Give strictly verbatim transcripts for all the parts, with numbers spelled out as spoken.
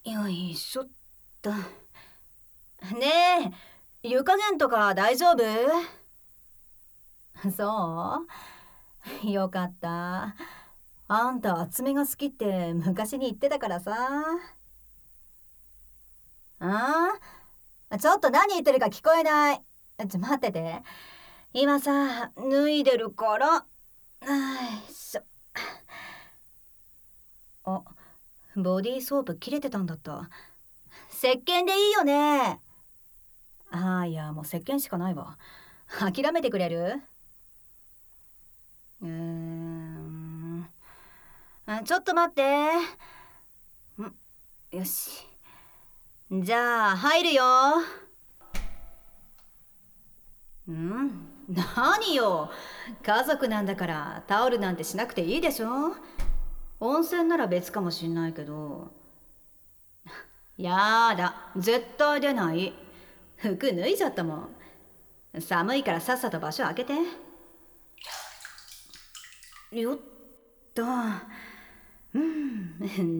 よいしょっと。ねえ、湯加減とか大丈夫？そう、よかった。あんた厚めが好きって昔に言ってたからさ。ああ、ちょっと何言ってるか聞こえない。ちょ、待ってて。今さ、脱いでるから。よいしょ。あ、ボディーソープ切れてたんだった。石鹸でいいよね。ああ、いや、もう石鹸しかないわ。諦めてくれる？うーん。あ、ちょっと待って。ん、よし。じゃあ、入るよ。ん？何よ。家族なんだからタオルなんてしなくていいでしょ。温泉なら別かもしんないけど。やだ、絶対出ない。服脱いじゃったもん。寒いからさっさと場所開けて。よっと。うん、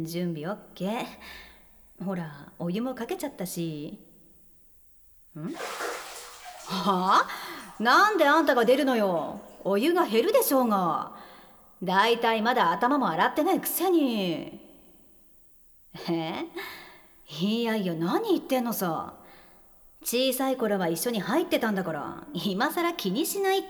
準備オッケー。ほら、お湯もかけちゃったし。ん？はあ？なんであんたが出るのよ。お湯が減るでしょうが。だいたいまだ頭も洗ってないくせに。え？いやいや、何言ってんのさ。小さい頃は一緒に入ってたんだから、今さら気にしないって。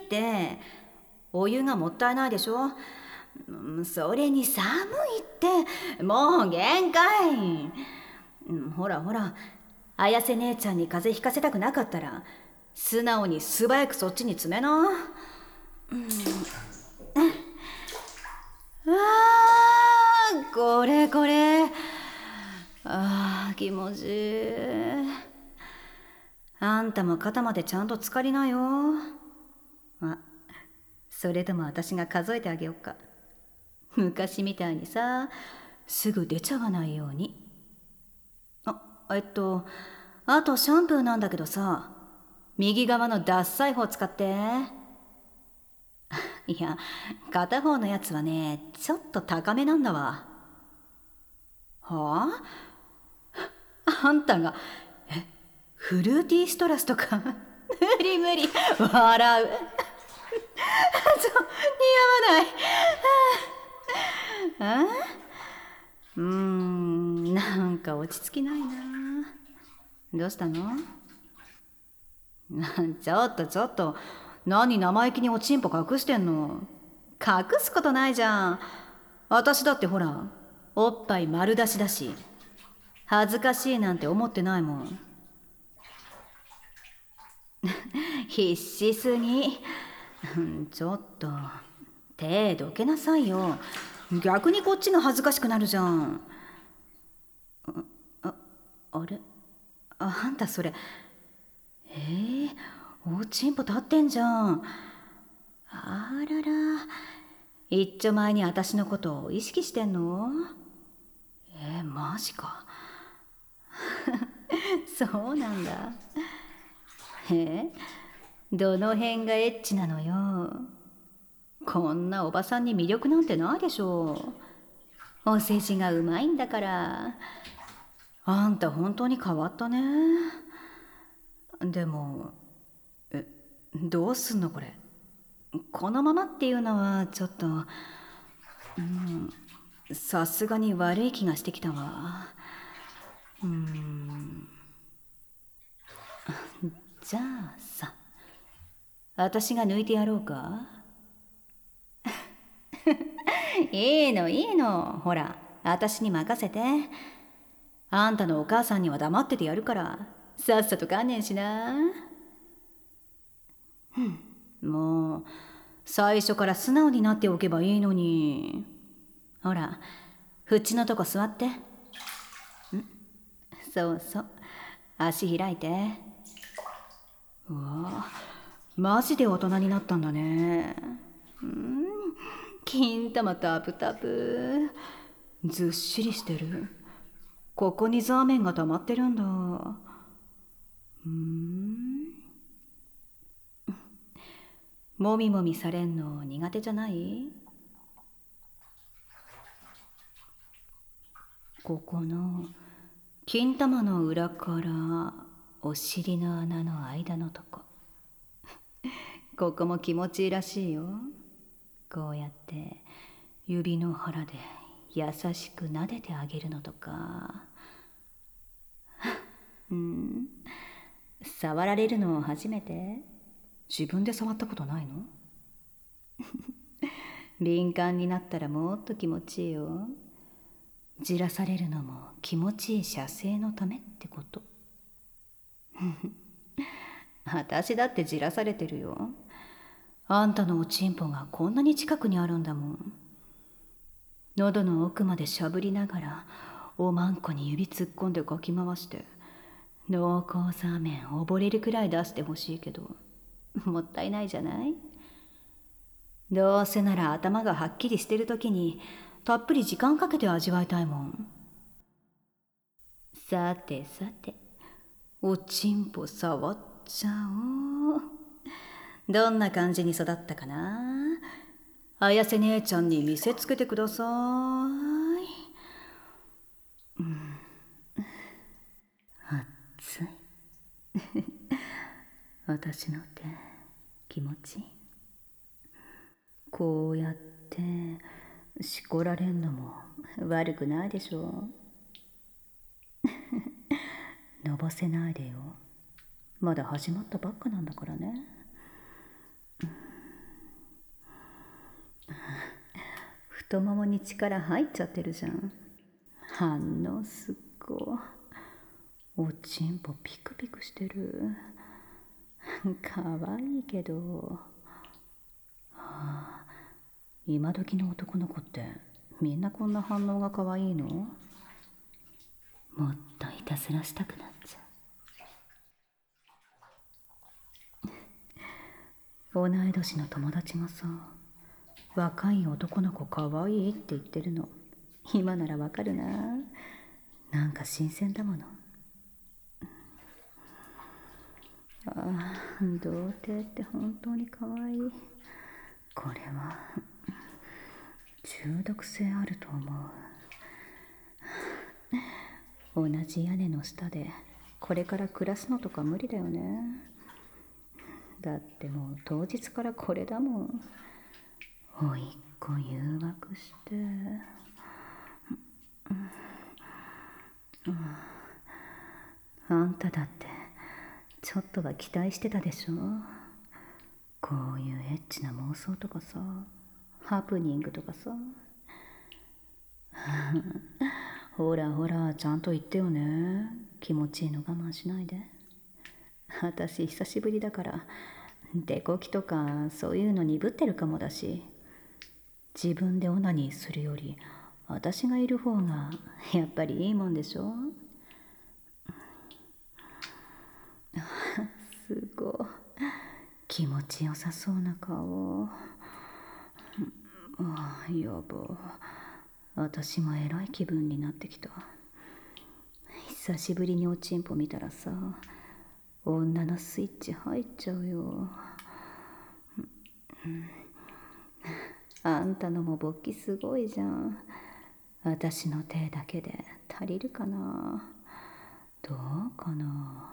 お湯がもったいないでしょ。うん、それに寒いって。もう限界。うん、ほらほら、綾瀬姉ちゃんに風邪ひかせたくなかったら素直に素早くそっちに詰めな。うん、あー、これこれ。あー、気持ちいい。あんたも肩までちゃんと浸かりなよ。あ、それとも私が数えてあげよっか。昔みたいにさ、すぐ出ちゃわないように。あ、えっとあとシャンプーなんだけどさ、右側のダッサい方使って。いや、片方のやつはね、ちょっと高めなんだわ。はあ？あんたが、え、フルーティーシトラスとか無理無理、笑う。そう、似合わない。あ？うーん、なんか落ち着きないな。どうしたの？ちょっとちょっと、何生意気におちんぽ隠してんの。隠すことないじゃん。私だってほら、おっぱい丸出しだし、恥ずかしいなんて思ってないもん。必死すぎ。ちょっと手どけなさいよ。逆にこっちが恥ずかしくなるじゃん。あ、あれ、あんたそれ、えー、おちんぽ立ってんじゃん。あらら、一丁前に私のことを意識してんの？えー、マジか。そうなんだ。え、どの辺がエッチなのよ。こんなおばさんに魅力なんてないでしょう。お世辞がうまいんだから。あんた本当に変わったね。でも、え、どうすんのこれ。このままっていうのはちょっと、うん、さすがに悪い気がしてきたわ。うん、じゃあさ、私が抜いてやろうか。いいのいいの、ほら私に任せて。あんたのお母さんには黙っててやるから、さっさと観念しな。もう最初から素直になっておけばいいのに。ほら、縁のとこ座って。ん、そうそう、足開いて。うわ、マジで大人になったんだね。うん、金玉タプタプ、ずっしりしてる。ここにザーメンが溜まってるんだ。うん、もみもみされんの苦手じゃない？ここの金玉の裏からお尻の穴の間のとこ。ここも気持ちいいらしいよ。こうやって指の腹で優しく撫でてあげるのとか。うん、触られるの初めて？自分で触ったことないの？敏感になったらもっと気持ちいいよ。じらされるのも気持ちいい射精のためってこと。私だってじらされてるよ。あんたのおちんぽがこんなに近くにあるんだもん。喉の奥までしゃぶりながらおまんこに指突っ込んでかき回して濃厚ザーメン溺れるくらい出してほしいけど、もったいないじゃない？どうせなら頭がはっきりしてる時にたっぷり時間かけて味わいたいもん。さてさて、おちんぽ触っちゃおう。どんな感じに育ったかな？綾瀬姉ちゃんに見せつけてください。うん、熱い。私の手気持ちいい。こうやってしこられんのも悪くないでしょ。のぼせないでよ。まだ始まったばっかなんだからね。太ももに力入っちゃってるじゃん。反応すっご。おちんぽピクピクしてる。かわいいけど、はあ、今時の男の子ってみんなこんな反応がかわいいの？もっといたずらしたくなっちゃう。同い年の友達がさ、若い男の子かわいいって言ってるの。今ならわかるな。なんか新鮮だもの。ああ、童貞って本当にかわいい。これは中毒性あると思う。同じ屋根の下でこれから暮らすのとか無理だよね。だってもう当日からこれだもん。おいっ子誘惑して、あんただってちょっとは期待してたでしょ。こういうエッチな妄想とかさ、ハプニングとかさ。ほらほら、ちゃんと言ってよね。気持ちいいの我慢しないで。私久しぶりだからデコキとかそういうの鈍ってるかもだし、自分でオナニーするより私がいる方がやっぱりいいもんでしょ。すごい気持ちよさそうな顔。ああ、やば。私もえらい気分になってきた。久しぶりにおちんぽ見たらさ、女のスイッチ入っちゃうよ。あんたのも勃起すごいじゃん。私の手だけで足りるかな？どうかな？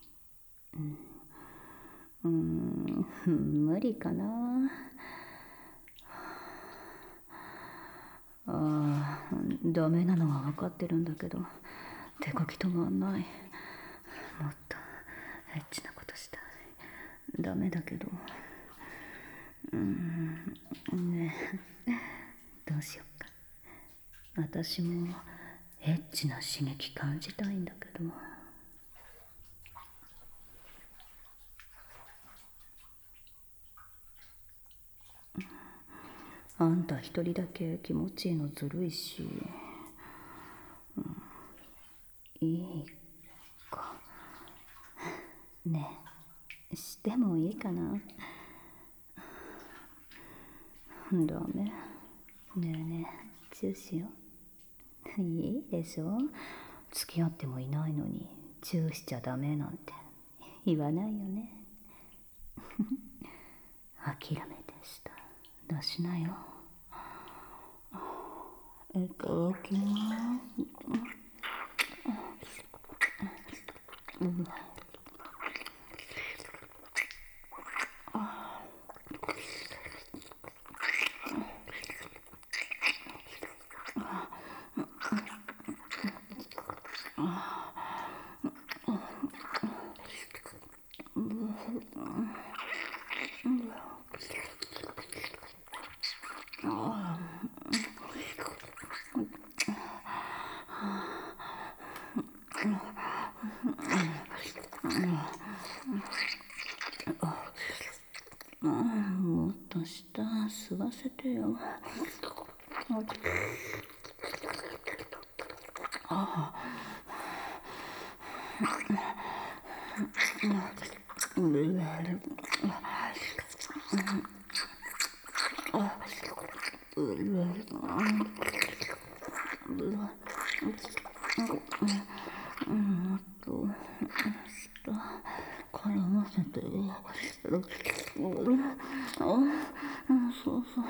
うん、うん、無理かな。ああ、ダメなのは分かってるんだけど、手こき止まんない。もっとエッチなことしたい。ダメだけど。うん、ねえ、どうしよっか。私もエッチな刺激感じたいんだけど。あんた一人だけ気持ちいいのずるいし、うん、いいかねえ、してもいいかな？ダメ。ねえねえ、チューしよう。いいでしょ、付き合ってもいないのにチューしちゃダメなんて言わないよね。諦めてした出しなよ。いただきます。 もっと舌吸わせてよ。あもっと舌絡ませてよ。そうそう、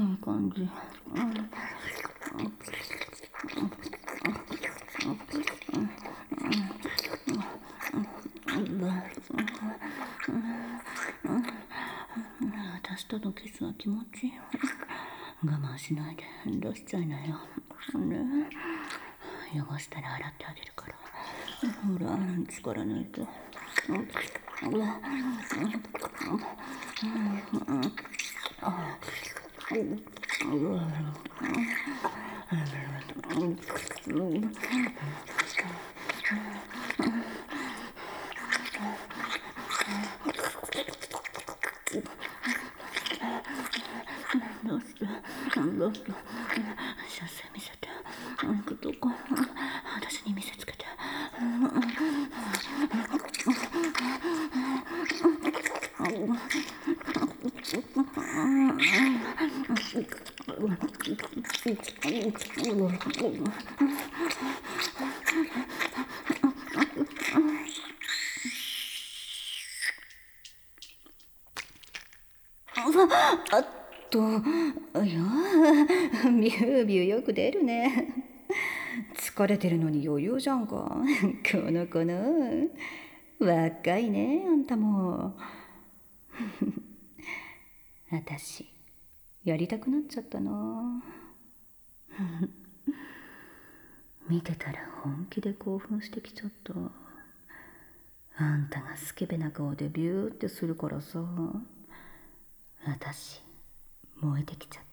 いい感じ。私とのキスは気持ちいい。我慢しないで出しちゃいなよ。ね、汚したら洗ってあげるから。ほら、力抜いて。どうしてどうして写真見せて。行くとこ私に見せつけて。あっと、いや、ビュービューよく出るね。疲れてるのに余裕じゃんか。この子の若いね、あんたも。私やりたくなっちゃったな。見てたら本気で興奮してきちゃった。あんたがスケベな顔でビューってするからさ、私燃えてきちゃった。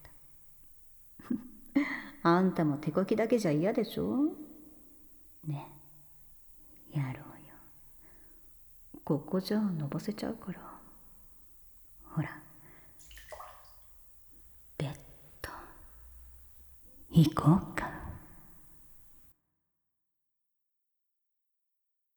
あんたも手こきだけじゃ嫌でしょ。ねえ、やろうよ。ここじゃのぼせちゃうから。ほら、ベッド行こうか。